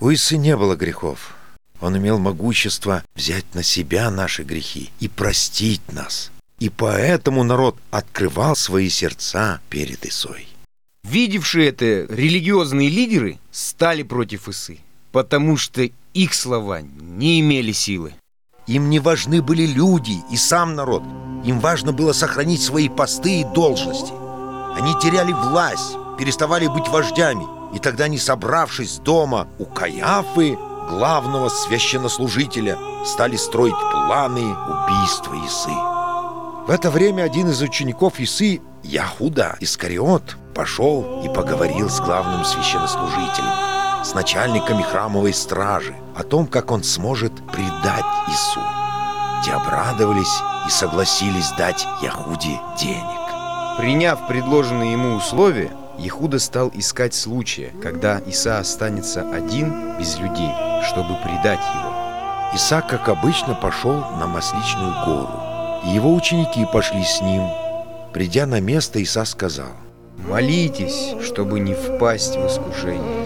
У Исы не было грехов. Он имел могущество взять на себя наши грехи и простить нас. И поэтому народ открывал свои сердца перед Исой. Видевшие это религиозные лидеры стали против Исы, потому что их слова не имели силы. Им не важны были люди и сам народ. Им важно было сохранить свои посты и должности. Они теряли власть, переставали быть вождями. И тогда они, собравшись дома у Каиафы, главного священнослужителя, стали строить планы убийства Исы. В это время один из учеников Исы, Иуда Искариот, пошел и поговорил с главным священнослужителем, с начальниками храмовой стражи, о том, как он сможет предать Ису. Те обрадовались и согласились дать Иуде денег. Приняв предложенные ему условия, Иуда стал искать случая, когда Иса останется один, без людей, чтобы предать его. Иса, как обычно, пошел на Масличную гору, и его ученики пошли с ним. Придя на место, Иса сказал: «Молитесь, чтобы не впасть в искушение».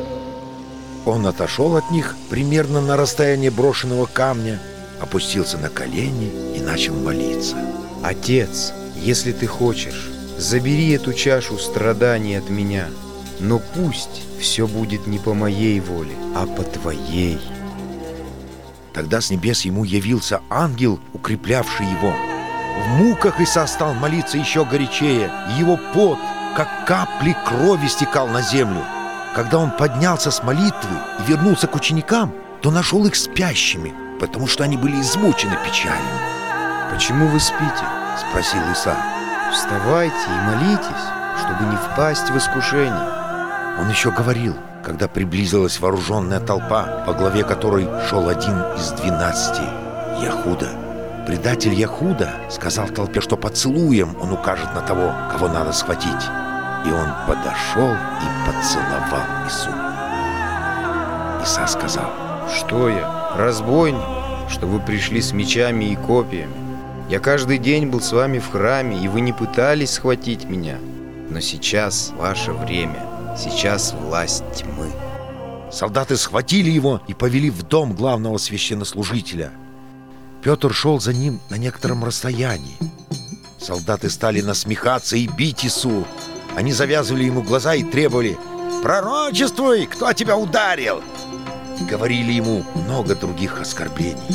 Он отошел от них примерно на расстояние брошенного камня, опустился на колени и начал молиться. «Отец, если ты хочешь, забери эту чашу страданий от меня, но пусть все будет не по моей воле, а по твоей». Тогда с небес ему явился ангел, укреплявший его. В муках Иса стал молиться еще горячее, и его пот, как капли крови, стекал на землю. Когда он поднялся с молитвы и вернулся к ученикам, то нашел их спящими, потому что они были измучены печалью. «Почему вы спите?» — спросил Иса. «Вставайте и молитесь, чтобы не впасть в искушение». Он еще говорил, когда приблизилась вооруженная толпа, во главе которой шел один из 12, Иуда. Предатель Иуда сказал толпе, что поцелуем он укажет на того, кого надо схватить. И он подошел и поцеловал Ису. Иса сказал: «Что я, разбойник, что вы пришли с мечами и копьями? Я каждый день был с вами в храме, и вы не пытались схватить меня. Но сейчас ваше время, сейчас власть тьмы». Солдаты схватили его и повели в дом главного священнослужителя. Петр шел за ним на некотором расстоянии. Солдаты стали насмехаться и бить Ису. Они завязывали ему глаза и требовали: «Пророчествуй, кто тебя ударил!» И говорили ему много других оскорблений.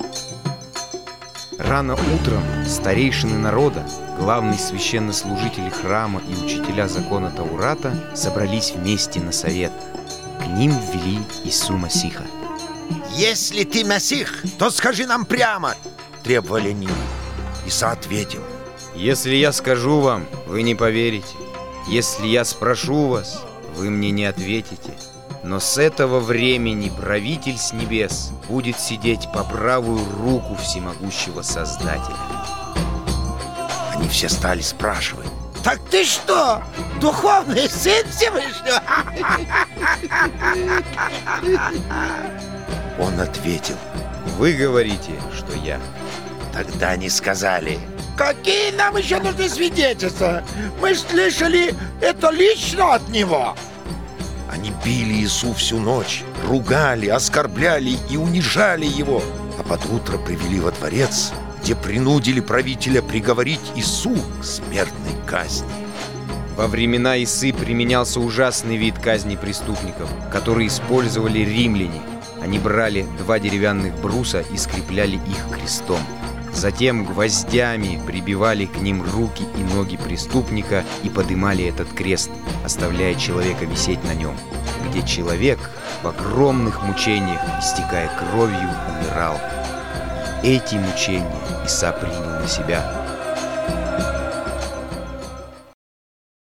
Рано утром старейшины народа, главные священнослужители храма и учителя закона Таурата собрались вместе на совет. К ним ввели Ису Масиха. «Если ты Масих, то скажи нам прямо!» — требовали они. Иса ответил: «Если я скажу вам, вы не поверите. Если я спрошу вас, вы мне не ответите. Но с этого времени правитель с небес будет сидеть по правую руку всемогущего Создателя». Они все стали спрашивать: «Так ты что, духовный сын Всевышнего?» Он ответил: «Вы говорите, что я». Тогда они сказали: «Какие нам еще нужны свидетельства? Мы слышали это лично от него». Они били Иису всю ночь, ругали, оскорбляли и унижали его, а под утро привели во дворец, где принудили правителя приговорить Иису к смертной казни. Во времена Исы применялся ужасный вид казни преступников, который использовали римляне. Они брали 2 деревянных бруса и скрепляли их крестом. Затем гвоздями прибивали к ним руки и ноги преступника и подымали этот крест, оставляя человека висеть на нем, где человек в огромных мучениях, истекая кровью, умирал. Эти мучения Иса принял на себя,